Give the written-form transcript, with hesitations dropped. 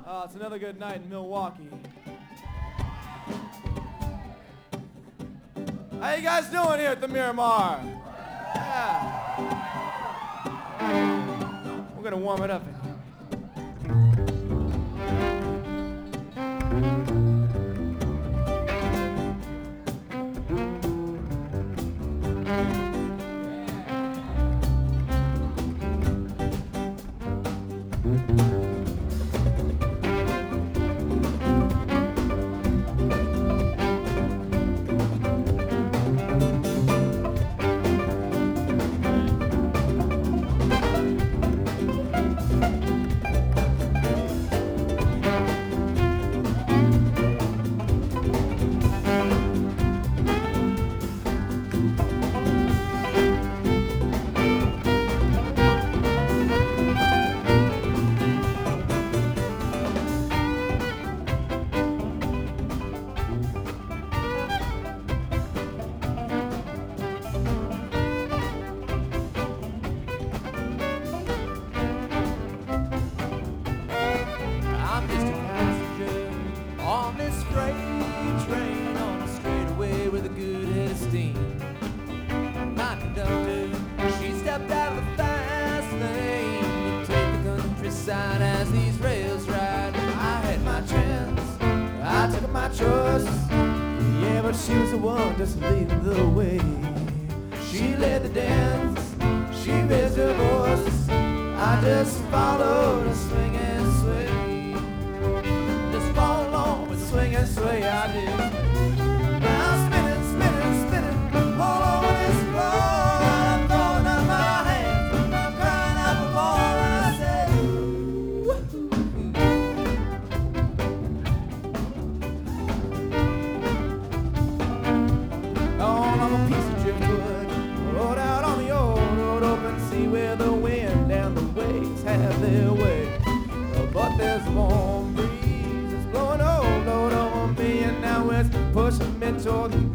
Oh, it's another good night in Milwaukee. How you guys doing here at the Miramar? Yeah. We're gonna warm it up. As these rails ride, I had my chance, I took my choice. Yeah, but she was the one just leading the way. She led the dance, she raised her voice. I just followed her swing and sway. Just follow along with swing and sway, I did. Now spinning, spinning, spinning all over this floor. I'm throwing up my hands, I'm crying out for more. And I said, I'm a piece of driftwood, rode out on the old road, open sea where the wind and the waves have their way. But there's a warm breeze, it's blowing over me, and now it's pushing me toward the